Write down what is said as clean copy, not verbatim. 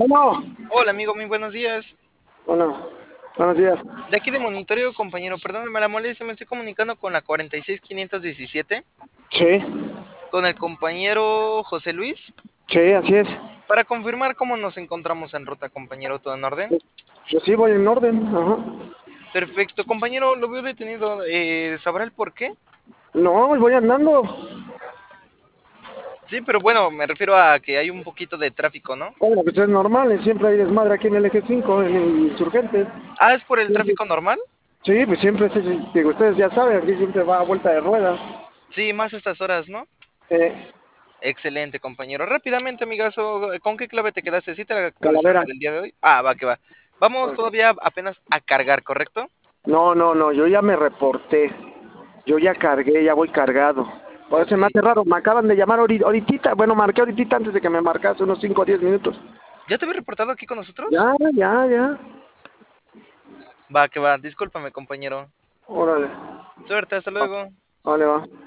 Bueno, Hola amigo, muy buenos días. bueno, buenos días. De aquí de monitoreo, compañero, perdóname la molestia, me estoy comunicando con la 46517, Sí, con el compañero José Luis, sí, así es. para confirmar cómo nos encontramos en ruta, compañero, todo en orden. Yo sí voy en orden, ajá. Perfecto, compañero, lo veo detenido, ¿sabrá el por qué? No, voy andando. Sí, pero bueno, me refiero a que hay un poquito de tráfico, ¿no? Bueno, pues es normal, siempre hay desmadre aquí en el eje 5 en Insurgentes. Ah, ¿es por el Siempre- tráfico normal? Sí, pues siempre, digo, ustedes ya saben, aquí siempre va a vuelta de rueda. Sí, más estas horas, ¿no? Eh, Excelente, compañero. Rápidamente, amigazo, ¿con qué clave te quedaste? ¿Sí te la Calavera. actualizaste del día de hoy? Ah, va, que va. Vamos todavía apenas a cargar, ¿correcto? No, no, no, yo ya me reporté. Yo ya cargué, ya voy cargado. Por eso Ok. se me hace raro, me acaban de llamar ahorita, bueno, marqué ahorita antes de que me marcase unos 5 o 10 minutos. ¿Ya te había reportado aquí con nosotros? Ya, ya, ya. Va, que va. Discúlpame, compañero. Órale, Suerte, hasta luego. vale, va.